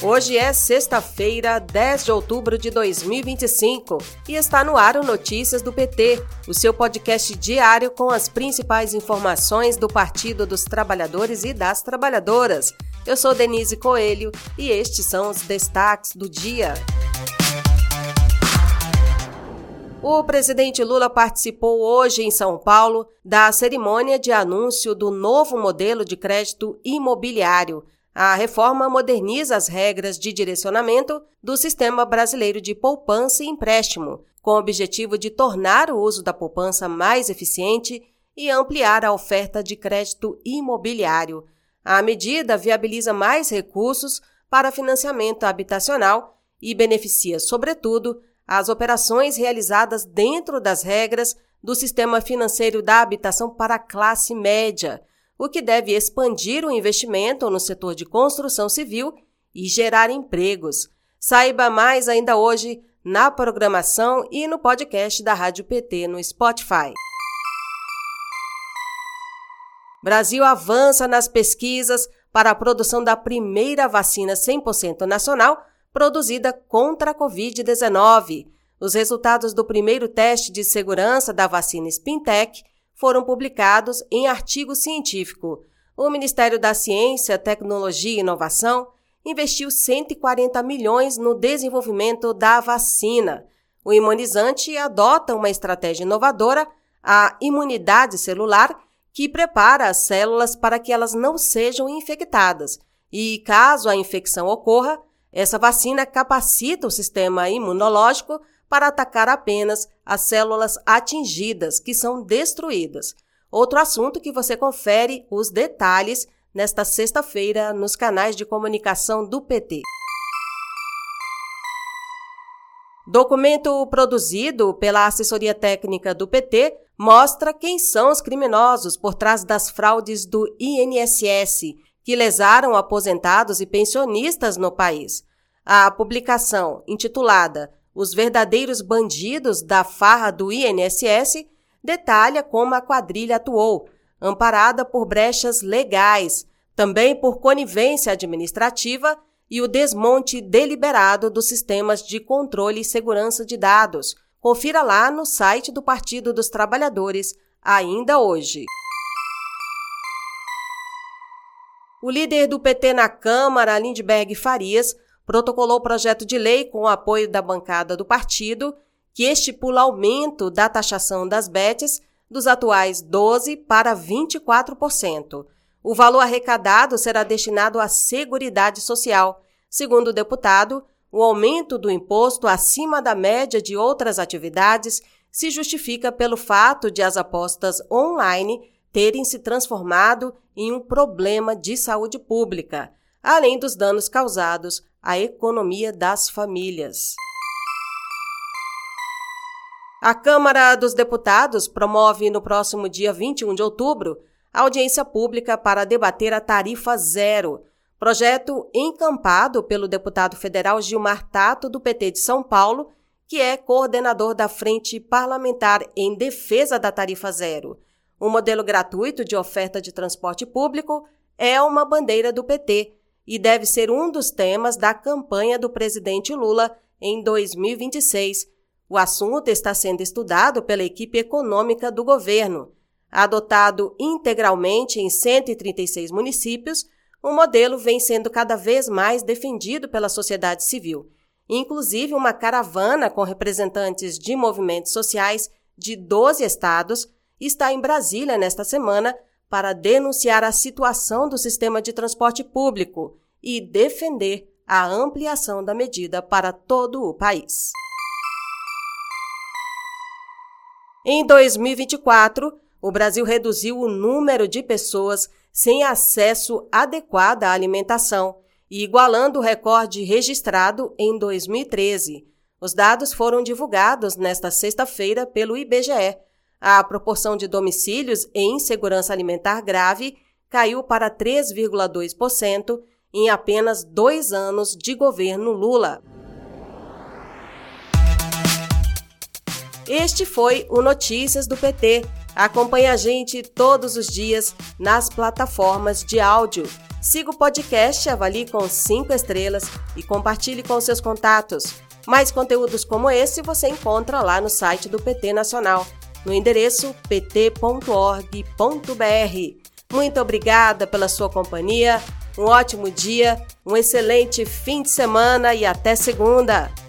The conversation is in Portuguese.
Hoje é sexta-feira, 10 de outubro de 2025 e está no ar o Notícias do PT, o seu podcast diário com as principais informações do Partido dos Trabalhadores e das Trabalhadoras. Eu sou Denise Coelho e estes são os destaques do dia. O presidente Lula participou hoje em São Paulo da cerimônia de anúncio do novo modelo de crédito imobiliário. A reforma moderniza as regras de direcionamento do Sistema Brasileiro de Poupança e Empréstimo, com o objetivo de tornar o uso da poupança mais eficiente e ampliar a oferta de crédito imobiliário. A medida viabiliza mais recursos para financiamento habitacional e beneficia, sobretudo, as operações realizadas dentro das regras do sistema financeiro da habitação para a classe média, o que deve expandir o investimento no setor de construção civil e gerar empregos. Saiba mais ainda hoje na programação e no podcast da Rádio PT no Spotify. Brasil avança nas pesquisas para a produção da primeira vacina 100% nacional produzida contra a Covid-19. Os resultados do primeiro teste de segurança da vacina Spintec foram publicados em artigo científico. O Ministério da Ciência, Tecnologia e Inovação investiu 140 milhões no desenvolvimento da vacina. O imunizante adota uma estratégia inovadora, a imunidade celular, que prepara as células para que elas não sejam infectadas. E, caso a infecção ocorra, essa vacina capacita o sistema imunológico para atacar apenas as células atingidas, que são destruídas. Outro assunto que você confere os detalhes nesta sexta-feira nos canais de comunicação do PT. Documento produzido pela assessoria técnica do PT mostra quem são os criminosos por trás das fraudes do INSS, que lesaram aposentados e pensionistas no país. A publicação, intitulada Os Verdadeiros Bandidos da Farra do INSS, detalha como a quadrilha atuou, amparada por brechas legais, também por conivência administrativa e o desmonte deliberado dos sistemas de controle e segurança de dados. Confira lá no site do Partido dos Trabalhadores, ainda hoje. O líder do PT na Câmara, Lindbergh Farias, protocolou o projeto de lei com o apoio da bancada do partido, que estipula aumento da taxação das bets dos atuais 12% para 24%. O valor arrecadado será destinado à Seguridade Social. Segundo o deputado, o aumento do imposto acima da média de outras atividades se justifica pelo fato de as apostas online terem se transformado em um problema de saúde pública, além dos danos causados à economia das famílias. A Câmara dos Deputados promove no próximo dia 21 de outubro audiência pública para debater a tarifa zero, projeto encampado pelo deputado federal Gilmar Tato, do PT de São Paulo, que é coordenador da Frente Parlamentar em Defesa da Tarifa Zero. O modelo gratuito de oferta de transporte público é uma bandeira do PT e deve ser um dos temas da campanha do presidente Lula em 2026. O assunto está sendo estudado pela equipe econômica do governo. Adotado integralmente em 136 municípios, o modelo vem sendo cada vez mais defendido pela sociedade civil. Inclusive, uma caravana com representantes de movimentos sociais de 12 estados está em Brasília nesta semana para denunciar a situação do sistema de transporte público e defender a ampliação da medida para todo o país. Em 2024, o Brasil reduziu o número de pessoas sem acesso adequado à alimentação e igualando o recorde registrado em 2013. Os dados foram divulgados nesta sexta-feira pelo IBGE. A proporção de domicílios em insegurança alimentar grave caiu para 3,2% em apenas 2 anos de governo Lula. Este foi o Notícias do PT. Acompanhe a gente todos os dias nas plataformas de áudio. Siga o podcast, avalie com 5 estrelas e compartilhe com seus contatos. Mais conteúdos como esse você encontra lá no site do PT Nacional, no endereço pt.org.br. Muito obrigada pela sua companhia, um ótimo dia, um excelente fim de semana e até segunda!